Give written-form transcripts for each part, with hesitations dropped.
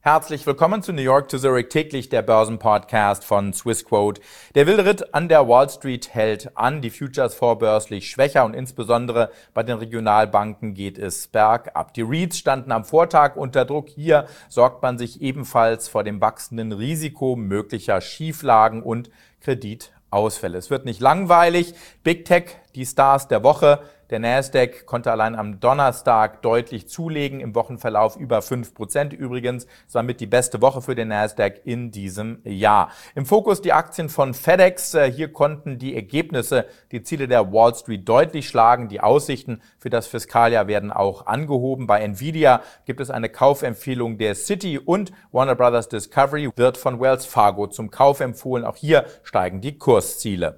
Herzlich willkommen zu New York to Zurich, täglich der Börsenpodcast von Swissquote. Der wilde Ritt an der Wall Street hält an, die Futures vorbörslich schwächer und insbesondere bei den Regionalbanken geht es bergab. Die REITs standen am Vortag unter Druck. Hier sorgt man sich ebenfalls vor dem wachsenden Risiko möglicher Schieflagen und Kreditausfälle. Es wird nicht langweilig. Big Tech, die Stars der Woche. Der Nasdaq konnte allein am Donnerstag deutlich zulegen, im Wochenverlauf über 5% übrigens. Es war mit die beste Woche für den Nasdaq in diesem Jahr. Im Fokus die Aktien von FedEx. Hier konnten die Ergebnisse die Ziele der Wall Street deutlich schlagen. Die Aussichten für das Fiskaljahr werden auch angehoben. Bei Nvidia gibt es eine Kaufempfehlung der Citi und Warner Brothers Discovery wird von Wells Fargo zum Kauf empfohlen. Auch hier steigen die Kursziele.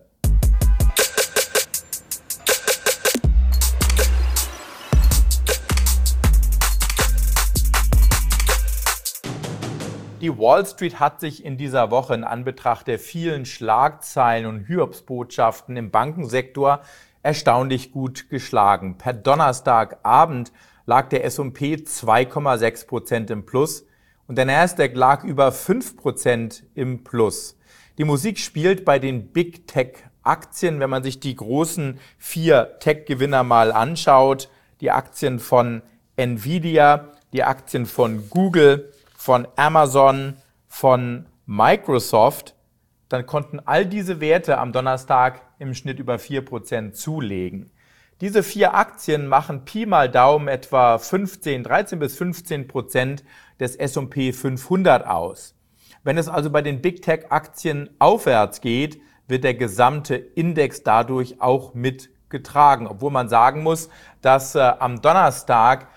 Die Wall Street hat sich in dieser Woche in Anbetracht der vielen Schlagzeilen und Hiobsbotschaften im Bankensektor erstaunlich gut geschlagen. Per Donnerstagabend lag der S&P 2,6% im Plus und der Nasdaq lag über 5% im Plus. Die Musik spielt bei den Big Tech Aktien, wenn man sich die großen 4 Tech-Gewinner mal anschaut, die Aktien von Nvidia, die Aktien von Google, von Amazon, von Microsoft, dann konnten all diese Werte am Donnerstag im Schnitt über 4% zulegen. Diese 4 Aktien machen Pi mal Daumen etwa 13 bis 15% des S&P 500 aus. Wenn es also bei den Big Tech Aktien aufwärts geht, wird der gesamte Index dadurch auch mitgetragen. Obwohl man sagen muss, dass am Donnerstag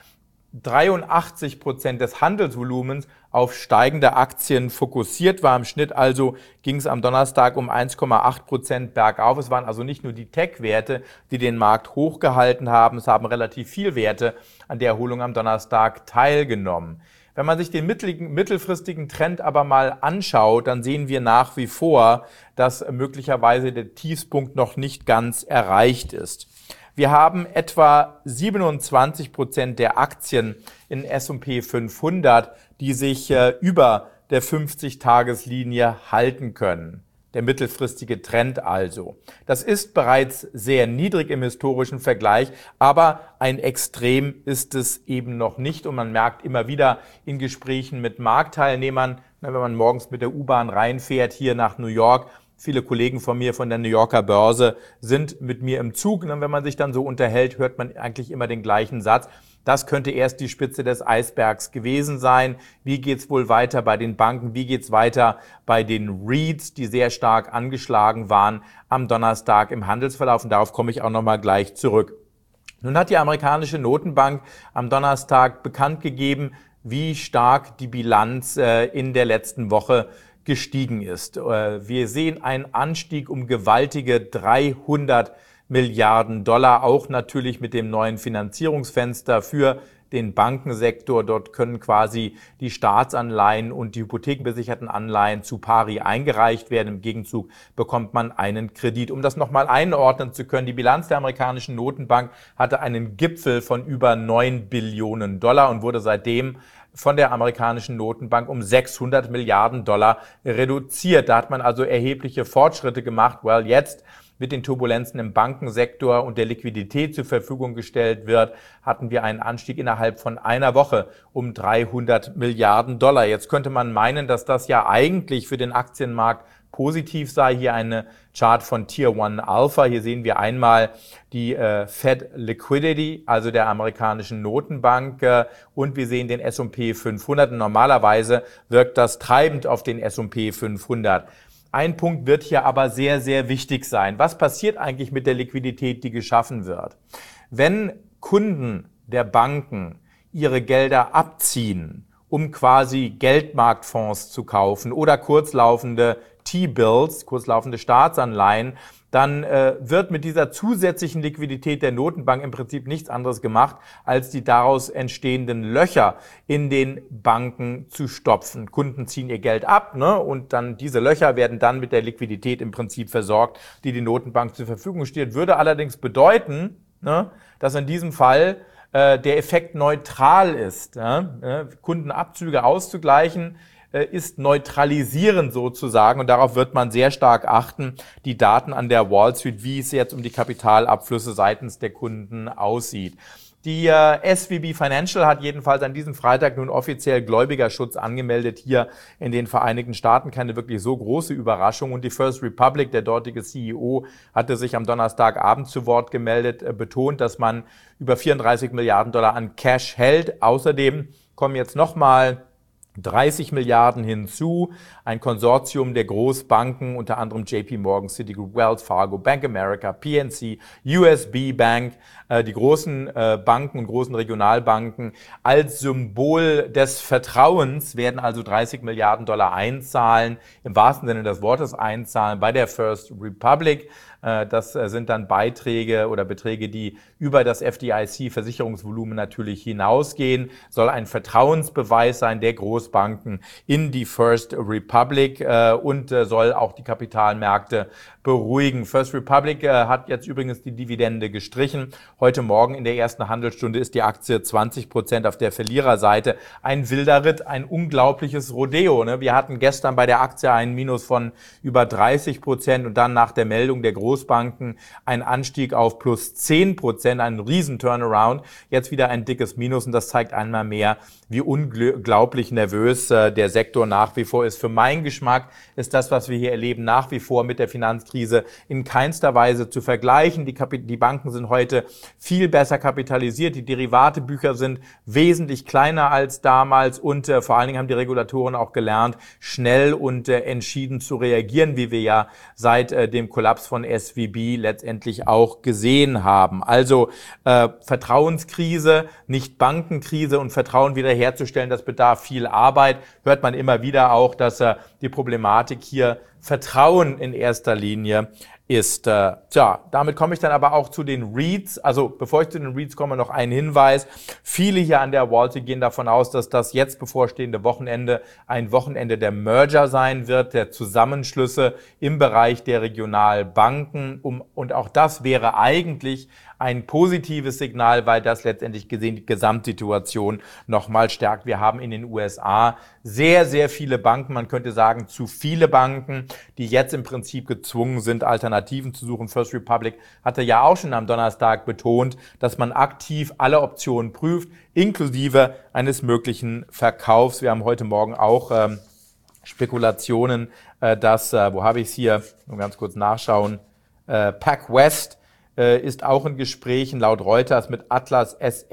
83% des Handelsvolumens auf steigende Aktien fokussiert war. Im Schnitt also ging es am Donnerstag um 1,8% bergauf. Es waren also nicht nur die Tech-Werte, die den Markt hochgehalten haben. Es haben relativ viele Werte an der Erholung am Donnerstag teilgenommen. Wenn man sich den mittelfristigen Trend aber mal anschaut, dann sehen wir nach wie vor, dass möglicherweise der Tiefspunkt noch nicht ganz erreicht ist. Wir haben etwa 27% der Aktien in S&P 500, die sich über der 50-Tageslinie halten können. Der mittelfristige Trend also. Das ist bereits sehr niedrig im historischen Vergleich, aber ein Extrem ist es eben noch nicht. Und man merkt immer wieder in Gesprächen mit Marktteilnehmern, wenn man morgens mit der U-Bahn reinfährt hier nach New York, viele Kollegen von mir von der New Yorker Börse sind mit mir im Zug. Und wenn man sich dann so unterhält, hört man eigentlich immer den gleichen Satz. Das könnte erst die Spitze des Eisbergs gewesen sein. Wie geht's wohl weiter bei den Banken? Wie geht's weiter bei den REITs, die sehr stark angeschlagen waren am Donnerstag im Handelsverlauf? Und darauf komme ich auch nochmal gleich zurück. Nun hat die amerikanische Notenbank am Donnerstag bekannt gegeben, wie stark die Bilanz in der letzten Woche gestiegen ist. Wir sehen einen Anstieg um gewaltige 300 Milliarden Dollar, auch natürlich mit dem neuen Finanzierungsfenster für den Bankensektor. Dort können quasi die Staatsanleihen und die hypothekenbesicherten Anleihen zu pari eingereicht werden. Im Gegenzug bekommt man einen Kredit. Um das nochmal einordnen zu können, die Bilanz der amerikanischen Notenbank hatte einen Gipfel von über 9 Billionen Dollar und wurde seitdem von der amerikanischen Notenbank um 600 Milliarden Dollar reduziert. Da hat man also erhebliche Fortschritte gemacht, weil jetzt mit den Turbulenzen im Bankensektor und der Liquidität zur Verfügung gestellt wird, hatten wir einen Anstieg innerhalb von einer Woche um 300 Milliarden Dollar. Jetzt könnte man meinen, dass das ja eigentlich für den Aktienmarkt positiv sei. Hier eine Chart von Tier 1 Alpha. Hier sehen wir einmal die Fed Liquidity, also der amerikanischen Notenbank, und wir sehen den S&P 500. Normalerweise wirkt das treibend auf den S&P 500. Ein Punkt wird hier aber sehr, sehr wichtig sein. Was passiert eigentlich mit der Liquidität, die geschaffen wird? Wenn Kunden der Banken ihre Gelder abziehen, um quasi Geldmarktfonds zu kaufen oder kurzlaufende T-Bills, kurzlaufende Staatsanleihen, dann wird mit dieser zusätzlichen Liquidität der Notenbank im Prinzip nichts anderes gemacht, als die daraus entstehenden Löcher in den Banken zu stopfen. Kunden ziehen ihr Geld ab, und dann diese Löcher werden dann mit der Liquidität im Prinzip versorgt, die die Notenbank zur Verfügung steht. Würde allerdings bedeuten, dass in diesem Fall der Effekt neutral ist, Kundenabzüge auszugleichen, ist neutralisierend sozusagen und darauf wird man sehr stark achten, die Daten an der Wall Street, wie es jetzt um die Kapitalabflüsse seitens der Kunden aussieht. Die SVB Financial hat jedenfalls an diesem Freitag nun offiziell Gläubigerschutz angemeldet hier in den Vereinigten Staaten. Keine wirklich so große Überraschung. Und die First Republic, der dortige CEO, hatte sich am Donnerstagabend zu Wort gemeldet, betont, dass man über 34 Milliarden Dollar an Cash hält. Außerdem kommen jetzt nochmal 30 Milliarden hinzu, ein Konsortium der Großbanken, unter anderem JP Morgan, Citigroup, Wells Fargo, Bank America, PNC, USB Bank, die großen Banken und großen Regionalbanken. Als Symbol des Vertrauens werden also 30 Milliarden Dollar einzahlen, im wahrsten Sinne des Wortes einzahlen, bei der First Republic. Das sind dann Beiträge oder Beträge, die über das FDIC-Versicherungsvolumen natürlich hinausgehen. Soll ein Vertrauensbeweis sein der Großbanken in die First Republic und soll auch die Kapitalmärkte beruhigen. First Republic hat jetzt übrigens die Dividende gestrichen. Heute Morgen in der ersten Handelsstunde ist die Aktie 20% auf der Verliererseite. Ein wilder Ritt, ein unglaubliches Rodeo. Wir hatten gestern bei der Aktie einen Minus von über 30% und dann nach der Meldung der Großbanken ein Anstieg auf plus 10%, ein Riesen-Turnaround. Jetzt wieder ein dickes Minus und das zeigt einmal mehr, wie unglaublich nervös der Sektor nach wie vor ist. Für meinen Geschmack ist das, was wir hier erleben, nach wie vor mit der Finanzkrise in keinster Weise zu vergleichen. Die Banken sind heute viel besser kapitalisiert. Die Derivatebücher sind wesentlich kleiner als damals und vor allen Dingen haben die Regulatoren auch gelernt, schnell und entschieden zu reagieren, wie wir ja seit dem Kollaps von SVB letztendlich auch gesehen haben. Also Vertrauenskrise, nicht Bankenkrise und Vertrauen wiederherzustellen, das bedarf viel Arbeit. Hört man immer wieder auch, dass die Problematik hier Vertrauen in erster Linie ist. Damit komme ich dann aber auch zu den REITs. Also bevor ich zu den REITs komme, noch ein Hinweis. Viele hier an der Wall Street gehen davon aus, dass das jetzt bevorstehende Wochenende ein Wochenende der Merger sein wird, der Zusammenschlüsse im Bereich der Regionalbanken. Und auch das wäre eigentlich ein positives Signal, weil das letztendlich gesehen die Gesamtsituation nochmal stärkt. Wir haben in den USA sehr, sehr viele Banken, man könnte sagen zu viele Banken, die jetzt im Prinzip gezwungen sind, Alternativen zu suchen. First Republic hatte ja auch schon am Donnerstag betont, dass man aktiv alle Optionen prüft, inklusive eines möglichen Verkaufs. Wir haben heute Morgen auch Spekulationen, dass, wo habe ich es hier, nur ganz kurz nachschauen, PacWest ist auch in Gesprächen laut Reuters mit Atlas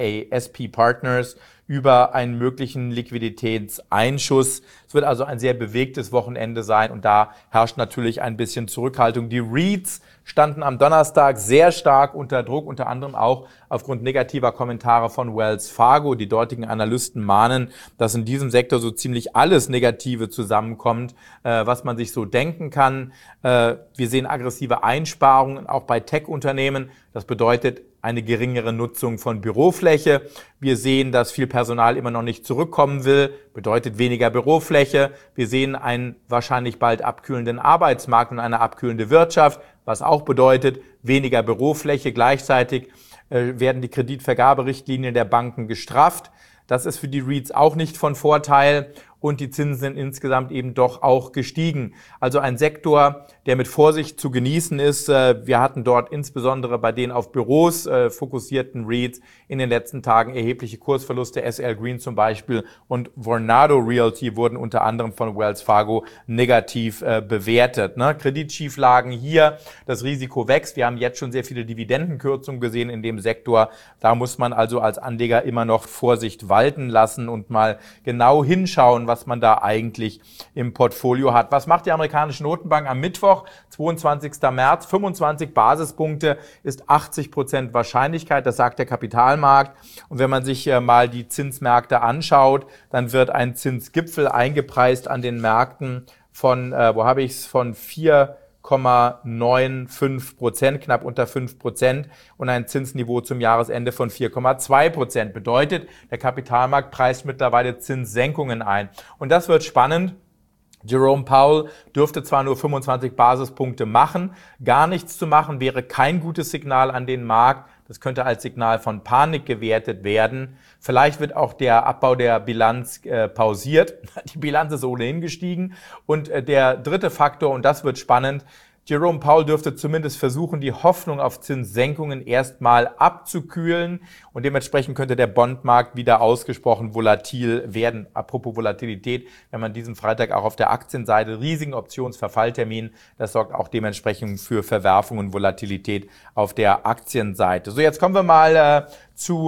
SP Partners über einen möglichen Liquiditätseinschuss. Es wird also ein sehr bewegtes Wochenende sein und da herrscht natürlich ein bisschen Zurückhaltung. Die REITs standen am Donnerstag sehr stark unter Druck, unter anderem auch aufgrund negativer Kommentare von Wells Fargo. Die dortigen Analysten mahnen, dass in diesem Sektor so ziemlich alles Negative zusammenkommt, was man sich so denken kann. Wir sehen aggressive Einsparungen auch bei Tech-Unternehmen. Das bedeutet eine geringere Nutzung von Bürofläche. Wir sehen, dass viel Personal immer noch nicht zurückkommen will, bedeutet weniger Bürofläche. Wir sehen einen wahrscheinlich bald abkühlenden Arbeitsmarkt und eine abkühlende Wirtschaft, was auch bedeutet weniger Bürofläche. Gleichzeitig werden die Kreditvergaberichtlinien der Banken gestrafft. Das ist für die REITs auch nicht von Vorteil und die Zinsen sind insgesamt eben doch auch gestiegen. Also ein Sektor, der mit Vorsicht zu genießen ist. Wir hatten dort insbesondere bei den auf Büros fokussierten REITs in den letzten Tagen erhebliche Kursverluste. SL Green zum Beispiel und Vornado Realty wurden unter anderem von Wells Fargo negativ bewertet. Kreditschieflagen hier, das Risiko wächst. Wir haben jetzt schon sehr viele Dividendenkürzungen gesehen in dem Sektor. Da muss man also als Anleger immer noch Vorsicht walten lassen und mal genau hinschauen, was man da eigentlich im Portfolio hat. Was macht die amerikanische Notenbank am Mittwoch, 22. März? 25 Basispunkte ist 80% Wahrscheinlichkeit, das sagt der Kapitalmarkt. Und wenn man sich mal die Zinsmärkte anschaut, dann wird ein Zinsgipfel eingepreist an den Märkten von, von 4,95%, knapp unter 5% und ein Zinsniveau zum Jahresende von 4,2%. Bedeutet, der Kapitalmarkt preist mittlerweile Zinssenkungen ein. Und das wird spannend. Jerome Powell dürfte zwar nur 25 Basispunkte machen, gar nichts zu machen wäre kein gutes Signal an den Markt. Das könnte als Signal von Panik gewertet werden. Vielleicht wird auch der Abbau der Bilanz pausiert. Die Bilanz ist ohnehin gestiegen. Und der dritte Faktor, und das wird spannend, Jerome Powell dürfte zumindest versuchen, die Hoffnung auf Zinssenkungen erstmal abzukühlen und dementsprechend könnte der Bondmarkt wieder ausgesprochen volatil werden. Apropos Volatilität, wenn man diesen Freitag auch auf der Aktienseite riesigen Optionsverfalltermin, das sorgt auch dementsprechend für Verwerfung und Volatilität auf der Aktienseite. So, jetzt kommen wir mal zu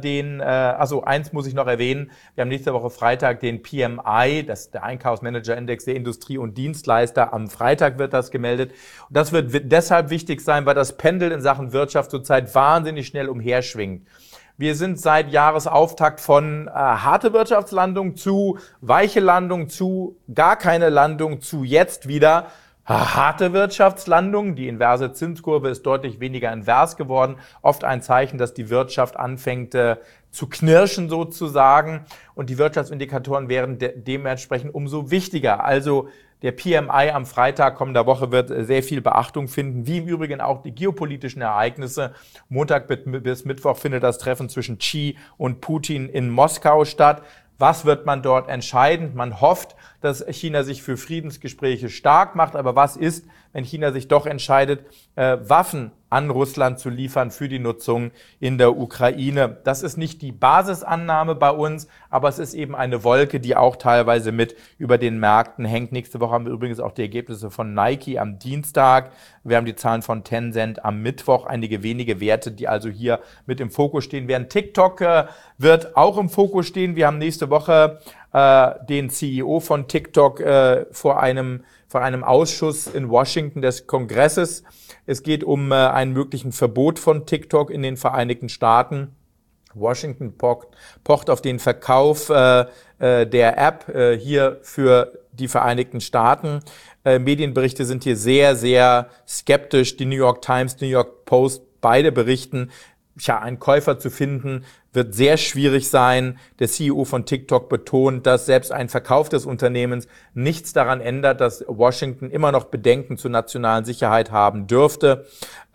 eins muss ich noch erwähnen, wir haben nächste Woche Freitag den PMI, das ist der Einkaufsmanager-Index der Industrie und Dienstleister, am Freitag wird das gemeldet. Und das wird deshalb wichtig sein, weil das Pendel in Sachen Wirtschaft zurzeit wahnsinnig schnell umherschwingt. Wir sind seit Jahresauftakt von harte Wirtschaftslandung zu weiche Landung zu gar keine Landung zu jetzt wieder harte Wirtschaftslandung. Die inverse Zinskurve ist deutlich weniger invers geworden. Oft ein Zeichen, dass die Wirtschaft anfängt zu knirschen sozusagen. Und die Wirtschaftsindikatoren wären dementsprechend umso wichtiger. Also der PMI am Freitag kommender Woche wird sehr viel Beachtung finden, wie im Übrigen auch die geopolitischen Ereignisse. Montag bis Mittwoch findet das Treffen zwischen Xi und Putin in Moskau statt. Was wird man dort entscheiden? Man hofft, dass China sich für Friedensgespräche stark macht. Aber was ist, wenn China sich doch entscheidet, Waffen an Russland zu liefern für die Nutzung in der Ukraine? Das ist nicht die Basisannahme bei uns, aber es ist eben eine Wolke, die auch teilweise mit über den Märkten hängt. Nächste Woche haben wir übrigens auch die Ergebnisse von Nike am Dienstag. Wir haben die Zahlen von Tencent am Mittwoch. Einige wenige Werte, die also hier mit im Fokus stehen werden. TikTok wird auch im Fokus stehen. Wir haben nächste Woche den CEO von TikTok vor einem Ausschuss in Washington des Kongresses. Es geht um einen möglichen Verbot von TikTok in den Vereinigten Staaten. Washington pocht auf den Verkauf der App hier für die Vereinigten Staaten. Medienberichte sind hier sehr, sehr skeptisch. Die New York Times, New York Post, beide berichten, einen Käufer zu finden, wird sehr schwierig sein. Der CEO von TikTok betont, dass selbst ein Verkauf des Unternehmens nichts daran ändert, dass Washington immer noch Bedenken zur nationalen Sicherheit haben dürfte.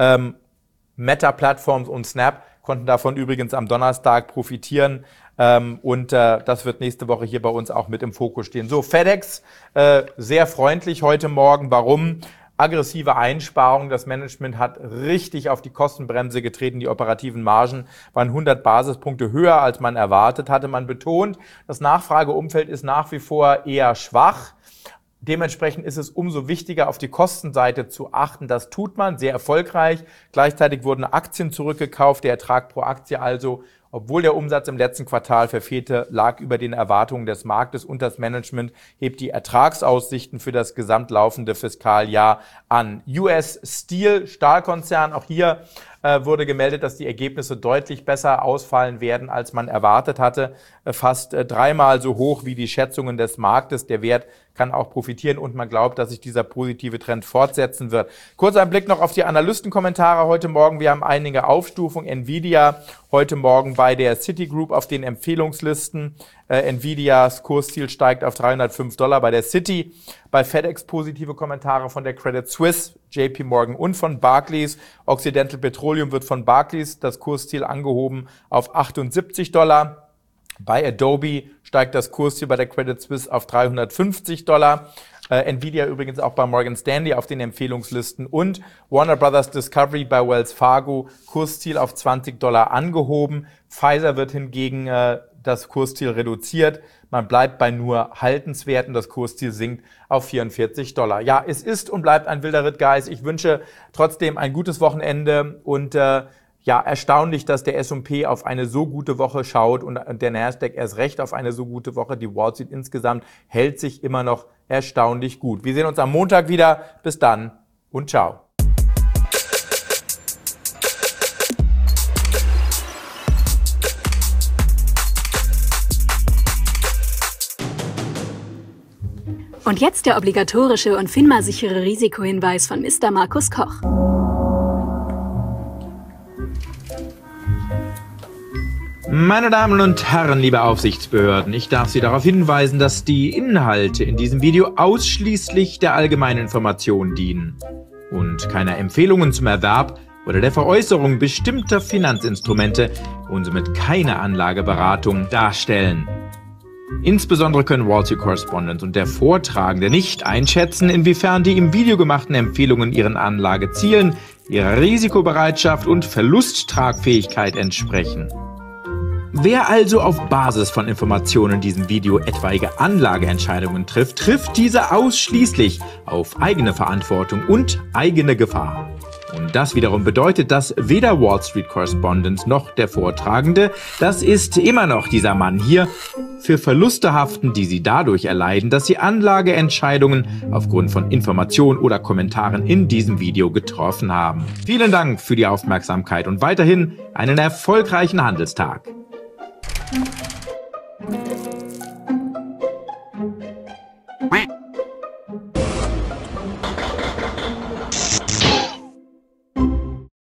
Meta Platforms und Snap konnten davon übrigens am Donnerstag profitieren. Das wird nächste Woche hier bei uns auch mit im Fokus stehen. So, FedEx, sehr freundlich heute Morgen. Warum? Aggressive Einsparungen. Das Management hat richtig auf die Kostenbremse getreten. Die operativen Margen waren 100 Basispunkte höher, als man erwartet hatte. Man betont, das Nachfrageumfeld ist nach wie vor eher schwach. Dementsprechend ist es umso wichtiger, auf die Kostenseite zu achten. Das tut man sehr erfolgreich. Gleichzeitig wurden Aktien zurückgekauft. Der Ertrag pro Aktie also, obwohl der Umsatz im letzten Quartal verfehlte, lag über den Erwartungen des Marktes und das Management hebt die Ertragsaussichten für das gesamtlaufende Fiskaljahr an. US Steel, Stahlkonzern, auch hier wurde gemeldet, dass die Ergebnisse deutlich besser ausfallen werden, als man erwartet hatte. Fast dreimal so hoch wie die Schätzungen des Marktes. Der Wert kann auch profitieren und man glaubt, dass sich dieser positive Trend fortsetzen wird. Kurz ein Blick noch auf die Analystenkommentare heute Morgen. Wir haben einige Aufstufungen. Nvidia heute Morgen bei der Citigroup auf den Empfehlungslisten. Nvidias Kursziel steigt auf $305 bei der Citi. Bei FedEx positive Kommentare von der Credit Suisse, JP Morgan und von Barclays. Occidental Petroleum wird von Barclays das Kursziel angehoben auf $78. Bei Adobe steigt das Kursziel bei der Credit Suisse auf $350. Nvidia übrigens auch bei Morgan Stanley auf den Empfehlungslisten und Warner Brothers Discovery bei Wells Fargo Kursziel auf $20 angehoben. Pfizer wird hingegen das Kursziel reduziert. Man bleibt bei nur haltenswerten. Das Kursziel sinkt auf $44. Ja, es ist und bleibt ein wilder Ritt, Guys. Ich wünsche trotzdem ein gutes Wochenende und erstaunlich, dass der S&P auf eine so gute Woche schaut und der Nasdaq erst recht auf eine so gute Woche. Die Wall Street insgesamt hält sich immer noch erstaunlich gut. Wir sehen uns am Montag wieder. Bis dann und ciao. Und jetzt der obligatorische und FINMA-sichere Risikohinweis von Mr. Markus Koch. Meine Damen und Herren, liebe Aufsichtsbehörden, ich darf Sie darauf hinweisen, dass die Inhalte in diesem Video ausschließlich der allgemeinen Information dienen und keiner Empfehlungen zum Erwerb oder der Veräußerung bestimmter Finanzinstrumente und somit keine Anlageberatung darstellen. Insbesondere können Wall Street Correspondent und der Vortragende nicht einschätzen, inwiefern die im Video gemachten Empfehlungen ihren Anlagezielen, ihrer Risikobereitschaft und Verlusttragfähigkeit entsprechen. Wer also auf Basis von Informationen in diesem Video etwaige Anlageentscheidungen trifft, trifft diese ausschließlich auf eigene Verantwortung und eigene Gefahr. Und das wiederum bedeutet, dass weder Wall Street Correspondent noch der Vortragende, das ist immer noch dieser Mann hier, für Verluste haften, die sie dadurch erleiden, dass sie Anlageentscheidungen aufgrund von Informationen oder Kommentaren in diesem Video getroffen haben. Vielen Dank für die Aufmerksamkeit und weiterhin einen erfolgreichen Handelstag.